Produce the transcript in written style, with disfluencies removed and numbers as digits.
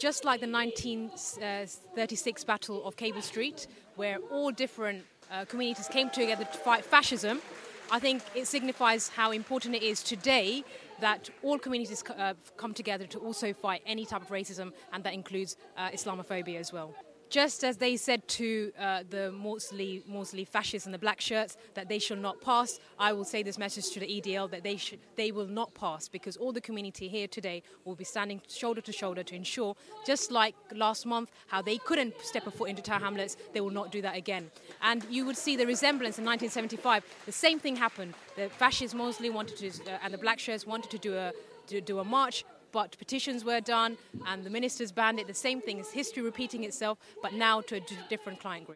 just like the 1936 Battle of Cable Street, where all different communities came together to fight fascism, I think it signifies how important it is today that all communities come together to also fight any type of racism, and that includes Islamophobia as well. Just as they said to the mostly fascists in the black shirts that they shall not pass, I will say this message to the EDL that they will not pass, because all the community here today will be standing shoulder to shoulder to ensure, just like last month, how they couldn't step a foot into Tower Hamlets, they will not do that again. And you would see the resemblance in 1975. The same thing happened. The fascists mostly wanted to, and the black shirts wanted to do a march, but petitions were done and the ministers banned it. The same thing is history repeating itself, but now to a different client group.